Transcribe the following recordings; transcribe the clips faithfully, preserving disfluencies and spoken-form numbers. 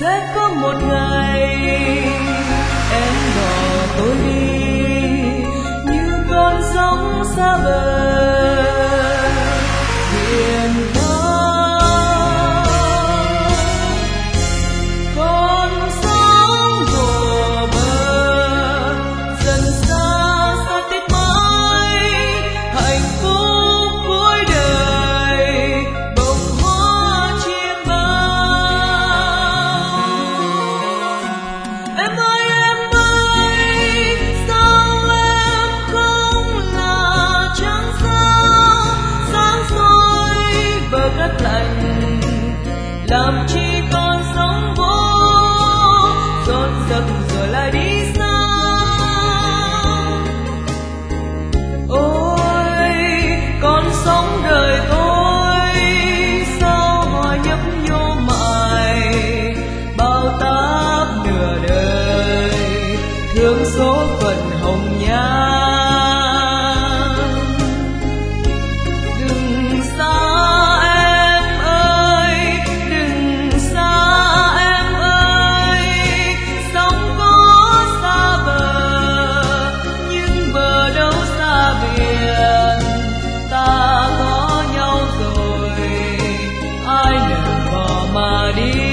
sẽ có một ngày em bỏ tôi đi như con sóng xa bờ biển khơi. Con sóng vô bờ dần xa xa tít mãi hạnh phúc cuối đời bông hoa chia bao. Em ơi em ơi sao em không là trăng sao sáng soi bờ cát lạnh, làm chi con sóng vỗ dồn dập rồi lại đi xa. Ôi con sóng đời tôi sao hòa nhấp nhô mãi bao táp nửa đời thương số phận hồng nhan. Đừng xa em ơi đừng xa em ơi, sóng có xa bờ nhưng bờ đâu xa biển. Ta có nhau rồi ai nỡ bỏ mà đi.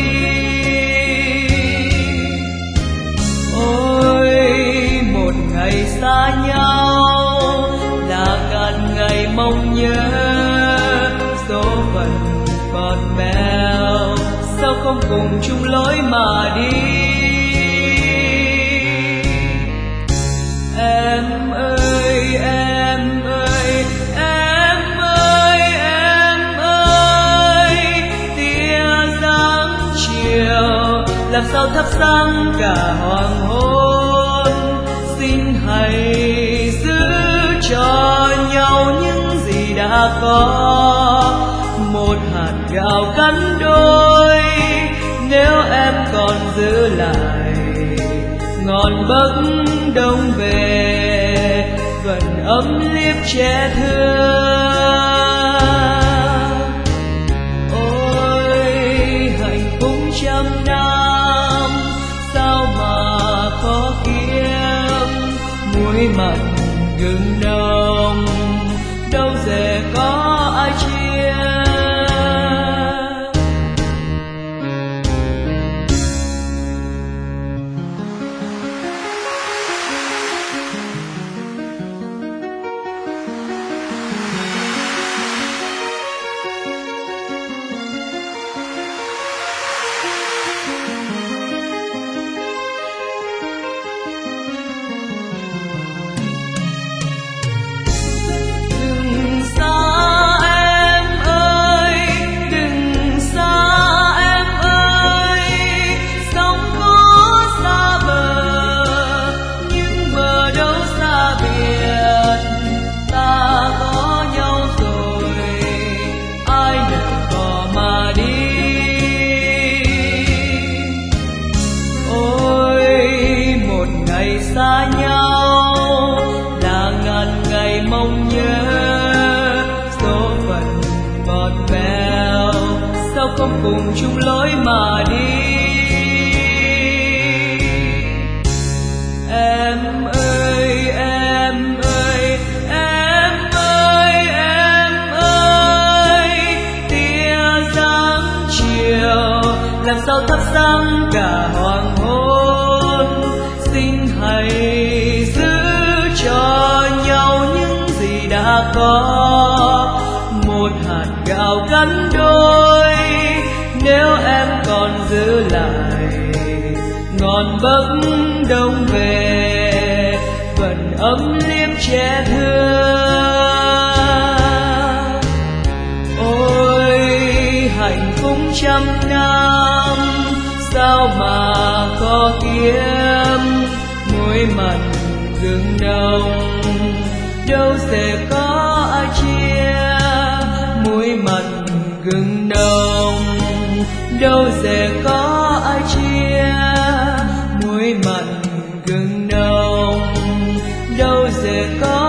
Ôi một ngày xa nhau là ngàn ngày mong nhớ, số phận còn mèo sao không cùng chung lối mà đi. Em ơi em ơi em ơi em ơi, tia dáng chiều làm sao thắp sáng cả hoàng hôn. Xin hãy giữ cho nhau những gì đã có, một hạt gạo cắn đôi nếu em còn giữ lại. Ngọn bấc đông về vẫn ấm liếp che thưa. Ôi hạnh phúc trăm năm sao mà khó kiếm, muối mặn gừng nồng đâu dễ có ai chia. Đừng xa em ơi đừng xa em ơi, sóng có xa bờ nhưng bờ đâu xa biển. Ta có nhau rồi ai nỡ bỏ mà đi. Ôi một ngày xa nhau là ngàn ngày mong nhớ, số phận bọt bèo sao không cùng chung lối mà đi. Em ơi em ơi em ơi em ơi, tia dáng chiều làm sao thắp sáng cả hoàng hôn. Xin hãy giữ cho nhau những gì đã có, một hạt gạo cắn đôi nếu em còn giữ lại. Ngọn bấc đông về vẫn ấm liếp che thưa. Ôi hạnh phúc trăm năm sao mà khó kiếm, muối mặn gừng nồng đâu sẽ có ai chia. Muối mặn gừng nồng đâu sẽ có ai chia. Muối mặn gừng nồng đâu sẽ có